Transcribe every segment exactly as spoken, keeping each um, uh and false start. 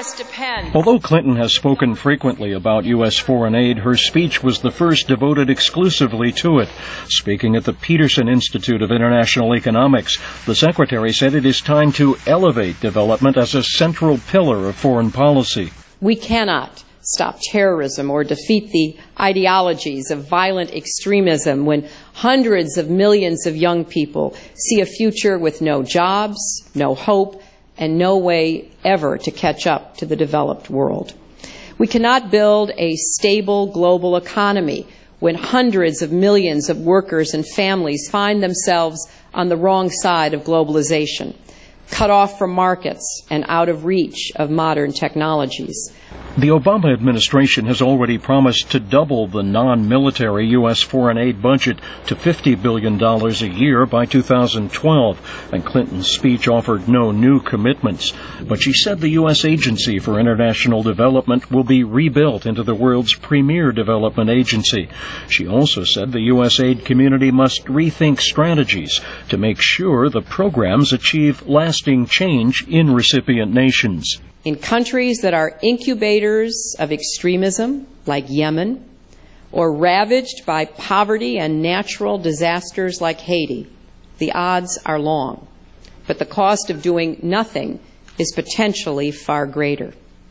lives depend. Although Clinton has spoken frequently about U S foreign aid, her speech was the first devoted exclusively to it. Speaking at the Peterson Institute of International Economics, the Secretary said it is time to elevate development as a central pillar of foreign policy. We cannot stop terrorism or defeat the ideologies of violent extremism when hundreds of millions of young people see a future with no jobs, no hope, and no way ever to catch up to the developed world. We cannot build a stable global economy when hundreds of millions of workers and families find themselves on the wrong side of globalization, cut off from markets and out of reach of modern technologies. The Obama administration has already promised to double the non-military U S foreign aid budget to fifty billion dollars a year by two thousand twelve, and Clinton's speech offered no new commitments. But she said the U S Agency for International Development will be rebuilt into the world's premier development agency. She also said the U S aid community must rethink strategies to make sure the programs achieve lasting change in recipient nations. In countries that are incubators of extremism, like Yemen, or ravaged by poverty and natural disasters like Haiti, the odds are long, but the cost of doing nothing is potentially far greater.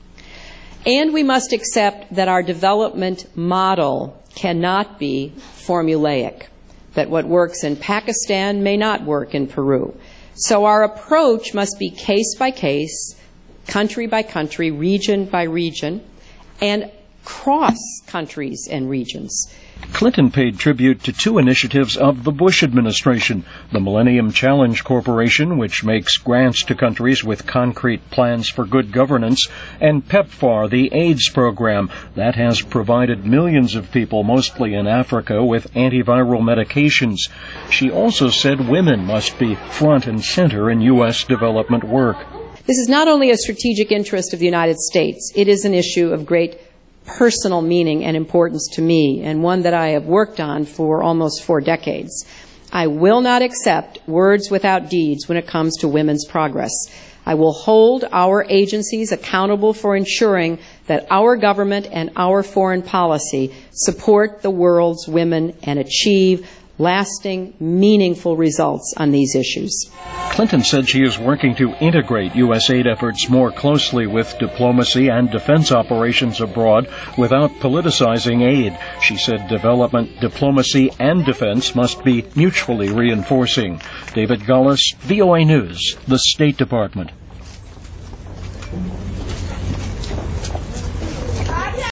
And we must accept that our development model cannot be formulaic, that what works in Pakistan may not work in Peru. So our approach must be case by case, country by country, region by region, and cross countries and regions. Clinton paid tribute to two initiatives of the Bush administration, the Millennium Challenge Corporation, which makes grants to countries with concrete plans for good governance, and PEPFAR, the AIDS program that has provided millions of people, mostly in Africa, with antiviral medications. She also said women must be front and center in U S development work. This is not only a strategic interest of the United States, it is an issue of great personal meaning and importance to me, and one that I have worked on for almost four decades. I will not accept words without deeds when it comes to women's progress. I will hold our agencies accountable for ensuring that our government and our foreign policy support the world's women and achieve lasting, meaningful results on these issues. Clinton said she is working to integrate U S aid efforts more closely with diplomacy and defense operations abroad without politicizing aid. She said development, diplomacy, and defense must be mutually reinforcing. David Gullis, V O A News, the State Department.